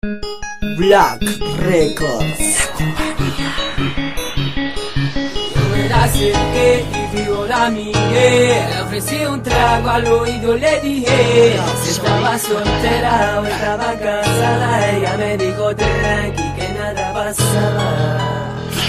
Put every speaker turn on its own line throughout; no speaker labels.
Black Records.
Yo me la acerqué y vivo la miré. Le ofrecí un trago al oído, le dije si estaba soltera o estaba casada. Ella me dijo tranqui que nada pasaba.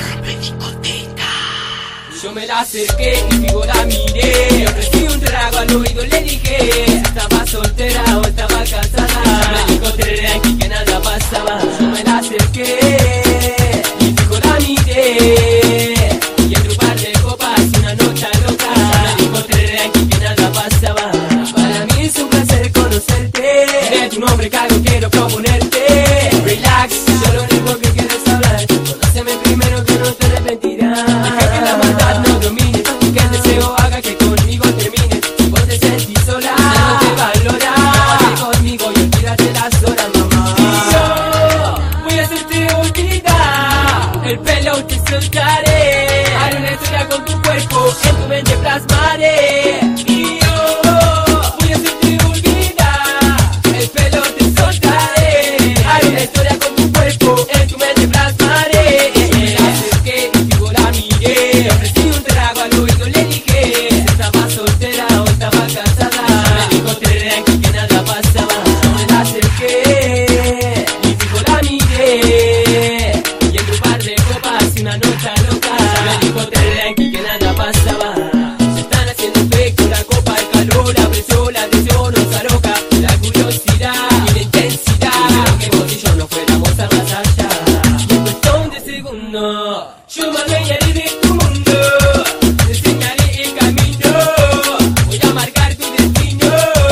Yo me la acerqué y vivo la miré. Le ofrecí un trago al oído, le dije si estaba soltera o estaba casada. Me dijo tranqui que nada pasaba. Yo me la acerqué y vivo la miré. Y entre un par de copas y una noche loca me dijo tranqui que nada pasaba. Para mí es un placer conocerte. De tu nombre cargo quiero proponerte. Relax, yo lo único que quiero es hablar. Conóceme primero que no te arrepentirás. Deja que la maldad no domine y que el deseo haga que conmigo termine. Si vos te sentís sola, no te valora. Vente conmigo y olvídate las horas, mamá. Y yo voy a hacerte olvidar. El pelo te soltaré. Haré una historia con tu cuerpo, en tu mente plasmaré. Y yo voy a hacerte olvidar. El pelo te soltaré. Haré una historia con tu cuerpo, en tu mente plasmaré. Me la acerqué y digo la miré. Le ofrecí un trago al oído, le dije si estaba soltera o estaba casada. Me dijo tranqui que nada pasaba. Me la acerqué y digo la miré. Y entre un par de copas y una noche loca me dijo tranqui que nada pasaba. Se están haciendo efecto la copa, el calor, la presión, la tensión nos aloca. La curiosidad y la intensidad hicieron que vos y yo no fuéramos a más allá. Y en cuestión de segundos yo me adueñaré de tu mundo. Te enseñaré el camino, voy a marcar tu destino.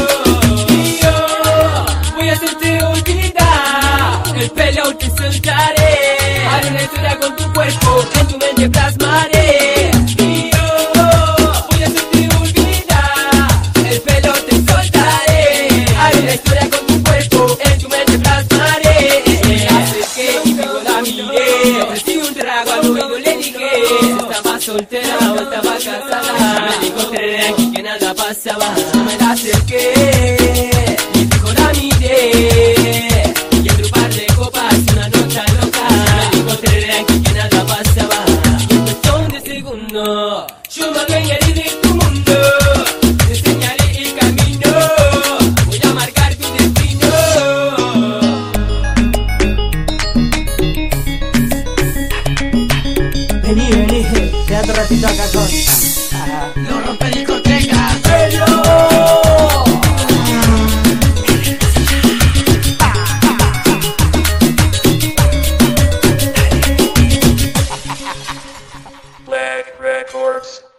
Y yo voy a hacerte olvidar. El pelo te soltaré. Haré una historia con tu cuerpo, en tu mente plasmaré. Y yo voy a hacerte olvidar. El pelo te soltaré. Haré una historia con tu cuerpo, en tu mente plasmaré. Me acerqué y luego la miré. Le ofrecí un trago al oído, le dije si estaba soltera o estaba casada. Me dijo tranqui que nada pasaba. Yo me la acerqué y dijo la miré. Y entre un par de copas y una noche loca me dijo tranqui que nada pasaba. Y en cuestión de segundos yo me adueñaré de tu mundo. Te enseñaré el camino, voy a marcar tu destino.
Vení, vení, quédate un ratito acá con
No rompe discoteca.
Black Records.